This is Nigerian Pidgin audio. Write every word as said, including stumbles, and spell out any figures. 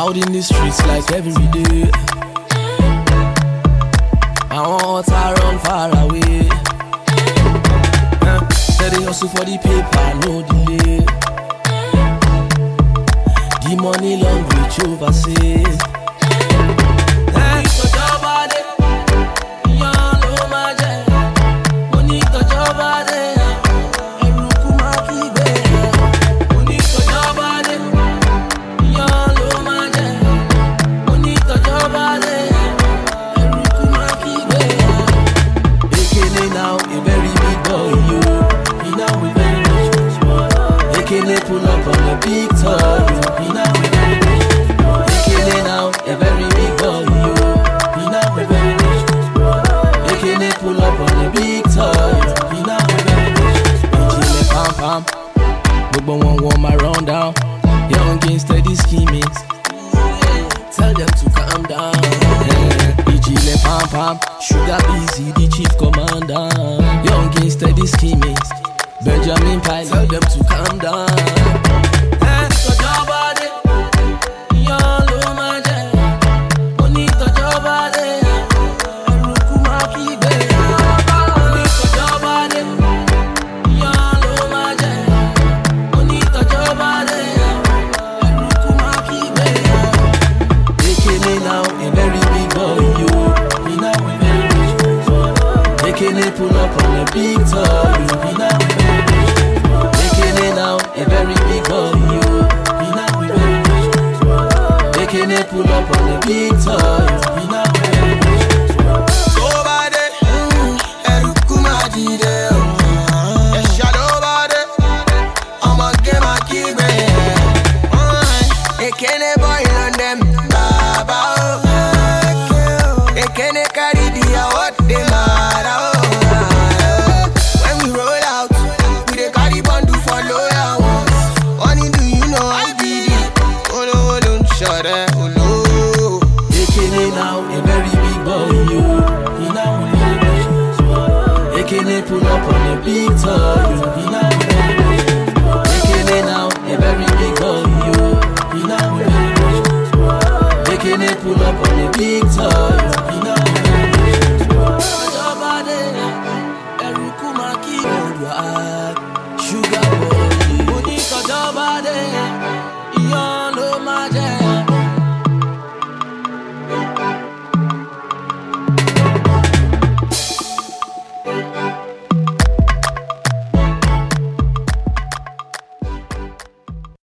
Out in the streets like every day. I want to run far away. Uh, steady hustle for the paper, no delay. The money long reach overseas. Pull up on the big toy, you know we very rich. They killing out a very big boy, you know we very rich. They killing pull up on the big toy, you know we very rich. They killing pam pam, but one want my round down. Young gains steady scheming, tell them to calm down. They killing pam pam, sugar busy the chief commander. Young gains steady scheming. Benjamin Pyle, tell them to calm down. Eh, touch your body, young low man. Only touch your body, Rukuma kibe. Only touch your body, young low man. Only touch your body, Rukuma kibe. They killing now a very big boy, you. He now we very rich. They killing pull up on a big toy, you. He now we now a very big boy, you. He now we very rich. They can't pull up on the big toy. He now we very rich. So bad, Erukuma jide, Shadow bad. I'ma get my key back. They can't boil on them, Baba. They can't carry the what they matter. When we roll out, we dey carry bundle for loyal ones. Only do you know I did it? Oh no, don't shut it, oh no. They can't now a very big boy, you. He now we very rich. They can't pull up on the big toy.